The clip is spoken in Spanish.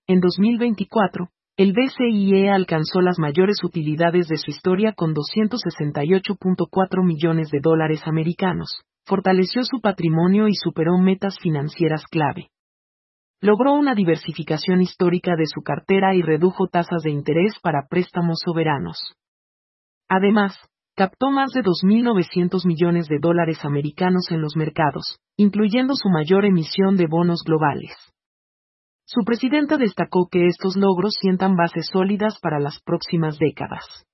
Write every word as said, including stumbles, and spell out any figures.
En dos mil veinticuatro, el B C I E alcanzó las mayores utilidades de su historia con doscientos sesenta y ocho punto cuatro millones de dólares americanos, fortaleció su patrimonio y superó metas financieras clave. Logró una diversificación histórica de su cartera y redujo tasas de interés para préstamos soberanos. Además, captó más de dos mil novecientos millones de dólares americanos en los mercados, incluyendo su mayor emisión de bonos globales. Su presidenta destacó que estos logros sientan bases sólidas para las próximas décadas.